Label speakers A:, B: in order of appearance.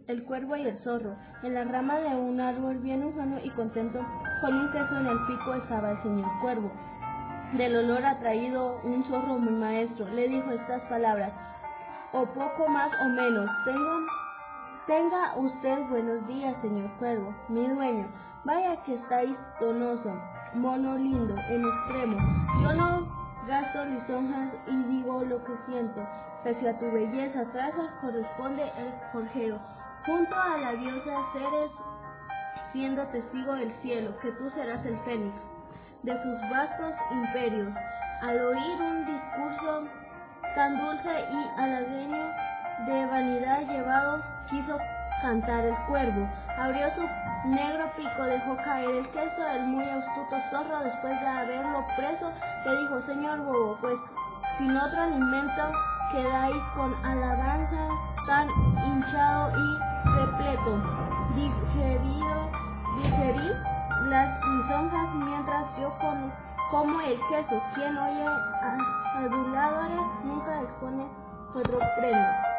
A: el cuervo y el zorro. En la rama de un árbol bien ufano y contento, con un queso en el pico, estaba el señor cuervo. Del olor atraído, un zorro muy maestro le dijo estas palabras: o poco más o menos, tenga usted buenos días, señor cuervo, mi dueño. Vaya que estáis donoso, mono lindo, en extremo. Yo no gasto lisonjas y digo lo que siento. Pese a tu belleza, traza corresponde el forjero. Junto a la diosa Ceres, siendo testigo del cielo, que tú serás el fénix de sus vastos imperios. Al oír un discurso tan dulce y halagueño, de vanidad llevado, quiso cantar el cuervo. Abrió su negro pico, dejó caer el queso. El muy astuto zorro, después de haberlo preso, le dijo: señor bobo, pues sin otro alimento quedáis con alabanza tan hinchado y repleto. Digerí las lisonjas mientras yo como el queso. Quien oye a aduladores nunca expone otro premio.